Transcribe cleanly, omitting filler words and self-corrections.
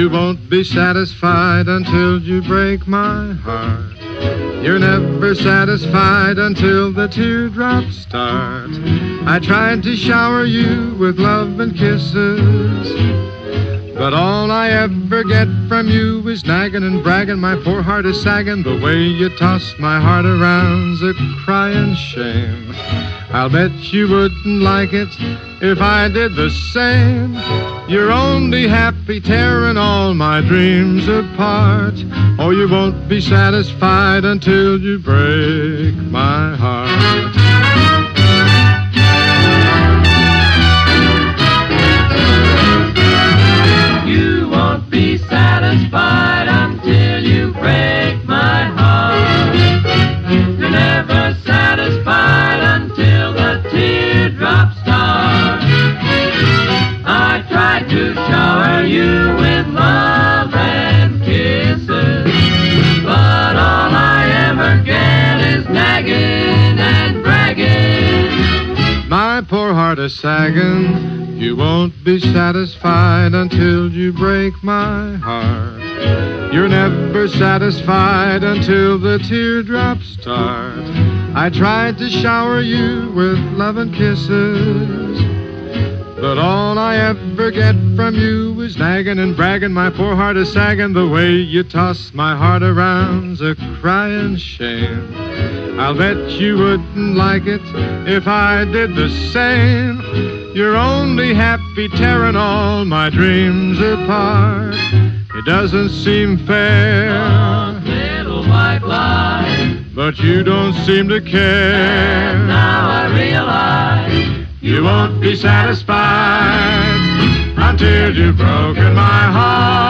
You won't be satisfied until you break my heart. You're never satisfied until the teardrops start. I tried to shower you with love and kisses, but all I ever get from you is nagging and bragging. My poor heart is sagging. The way you toss my heart around's a crying shame. I'll bet you wouldn't like it if I did the same. You're only happy tearing all my dreams apart. Oh, you won't be satisfied until you break my heart. You won't be satisfied until you break my heart. You're never satisfied until the teardrops start. I tried to shower you with love and kisses, but all I ever get is nagging and bragging. My poor heart is sagging. You won't be satisfied until you break my heart. You're never satisfied until the teardrops start. I tried to shower you with love and kisses, but all I ever get from you is nagging and bragging. My poor heart is sagging. The way you toss my heart around's a crying shame. I'll bet you wouldn't like it if I did the same. You're only happy tearing all my dreams apart. It doesn't seem fair, little white lie, but you don't seem to care. and now I realize You won't be satisfied until you've broken my heart.